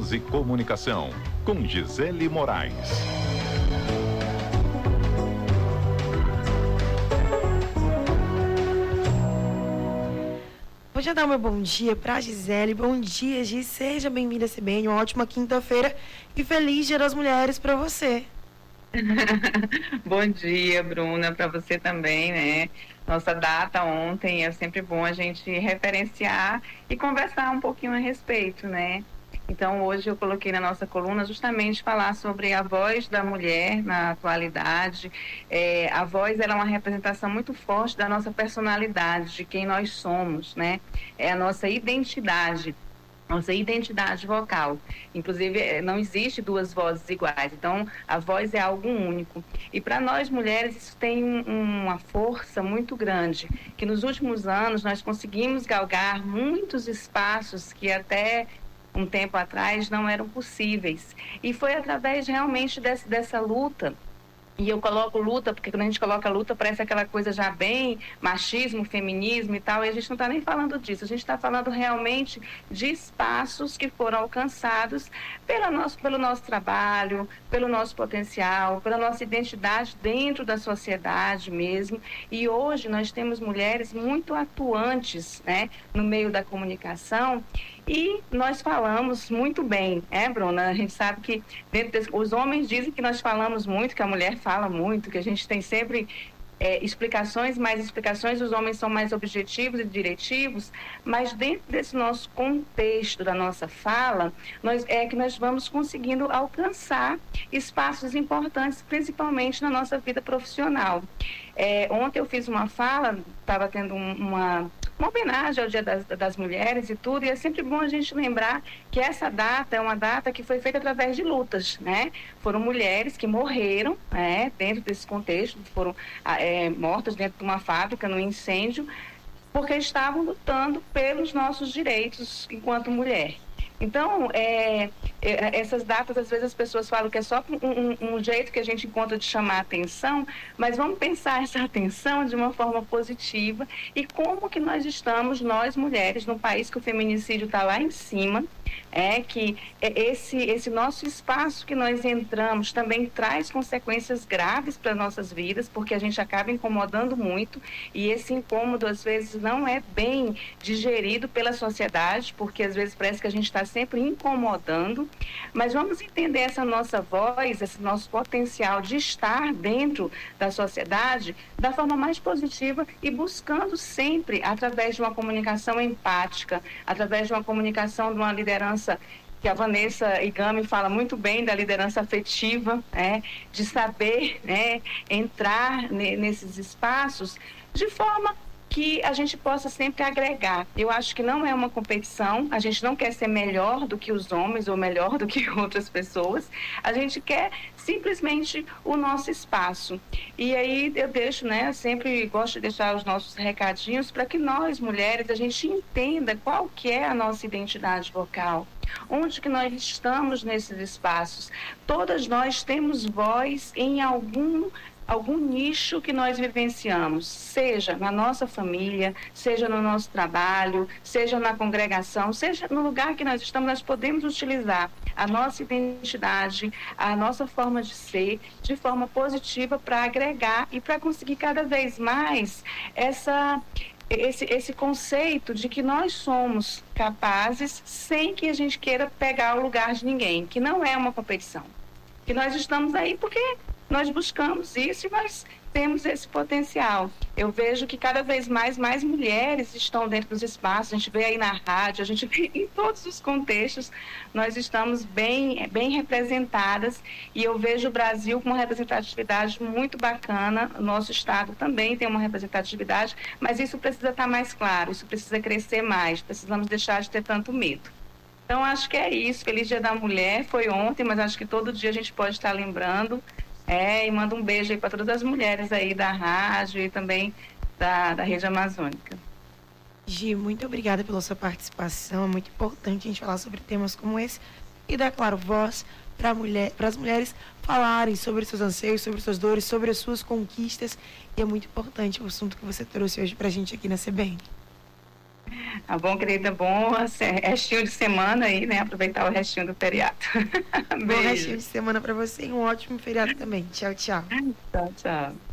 Voz e Comunicação, com Gisele Moraes. Vou já dar o meu bom dia para Gisele. Bom dia, Gi. Seja bem-vinda a CBN. Uma ótima quinta-feira e feliz Dia das Mulheres para você. Bom dia, Bruna, para você também, né? Nossa data ontem, é sempre bom a gente referenciar e conversar um pouquinho a respeito, né? Então, hoje eu coloquei na nossa coluna justamente falar sobre a voz da mulher na atualidade. A voz, ela é uma representação muito forte da nossa personalidade, de quem nós somos, né? É a nossa identidade vocal. Inclusive, não existe duas vozes iguais, então a voz é algo único. E para nós mulheres isso tem uma força muito grande, que nos últimos anos nós conseguimos galgar muitos espaços que até um tempo atrás não eram possíveis. E foi através realmente dessa luta. E eu coloco luta, porque quando a gente coloca luta, parece aquela coisa já bem machismo, feminismo e tal, e a gente não está nem falando disso, a gente está falando realmente de espaços que foram alcançados pelo nosso trabalho, pelo nosso potencial, pela nossa identidade dentro da sociedade mesmo. E hoje nós temos mulheres muito atuantes, né, no meio da comunicação, e nós falamos muito bem, Bruna? A gente sabe que os homens dizem que nós falamos muito, que a mulher fala muito, que a gente tem sempre explicações, mais explicações, os homens são mais objetivos e diretivos, mas dentro desse nosso contexto da nossa fala, que nós vamos conseguindo alcançar espaços importantes, principalmente na nossa vida profissional. Ontem eu fiz uma fala, estava tendo uma homenagem ao Dia das Mulheres e tudo, e é sempre bom a gente lembrar que essa data é uma data que foi feita através de lutas, né? Foram mulheres que morreram, né, dentro desse contexto, foram mortas dentro de uma fábrica, num incêndio, porque estavam lutando pelos nossos direitos enquanto mulher. Então, essas datas, às vezes as pessoas falam que é só um jeito que a gente encontra de chamar a atenção, mas vamos pensar essa atenção de uma forma positiva e como que nós estamos, nós mulheres, num país que o feminicídio está lá em cima, que esse nosso espaço que nós entramos também traz consequências graves para nossas vidas, porque a gente acaba incomodando muito e esse incômodo às vezes não é bem digerido pela sociedade, porque às vezes parece que a gente está sempre incomodando, mas vamos entender essa nossa voz, esse nosso potencial de estar dentro da sociedade da forma mais positiva e buscando sempre através de uma comunicação empática, através de uma comunicação de uma liderança que a Vanessa Igami fala muito bem da liderança afetiva, de saber entrar nesses espaços de forma que a gente possa sempre agregar. Eu acho que não é uma competição, a gente não quer ser melhor do que os homens ou melhor do que outras pessoas, a gente quer simplesmente o nosso espaço. E aí eu deixo, eu sempre gosto de deixar os nossos recadinhos para que nós, mulheres, a gente entenda qual que é a nossa identidade vocal, onde que nós estamos nesses espaços. Todas nós temos voz em algum nicho que nós vivenciamos, seja na nossa família, seja no nosso trabalho, seja na congregação, seja no lugar que nós estamos, nós podemos utilizar a nossa identidade, a nossa forma de ser, de forma positiva para agregar e para conseguir cada vez mais esse conceito de que nós somos capazes sem que a gente queira pegar o lugar de ninguém, que não é uma competição, que nós estamos aí porque nós buscamos isso e nós temos esse potencial. Eu vejo que cada vez mais mulheres estão dentro dos espaços, a gente vê aí na rádio, a gente vê em todos os contextos, nós estamos bem representadas e eu vejo o Brasil com uma representatividade muito bacana, o nosso estado também tem uma representatividade, mas isso precisa estar mais claro, isso precisa crescer mais, precisamos deixar de ter tanto medo. Então acho que é isso, Feliz Dia da Mulher, foi ontem, mas acho que todo dia a gente pode estar lembrando. E manda um beijo aí para todas as mulheres aí da rádio e também da Rede Amazônica. Gi, muito obrigada pela sua participação. É muito importante a gente falar sobre temas como esse e dar, claro, voz para as mulheres falarem sobre seus anseios, sobre suas dores, sobre as suas conquistas. E é muito importante o assunto que você trouxe hoje para a gente aqui na CBN. Tá bom, querida, bom restinho de semana aí, né? Aproveitar o restinho do feriado. Bom restinho de semana para você e um ótimo feriado também. Tchau, tchau. Tchau, tchau.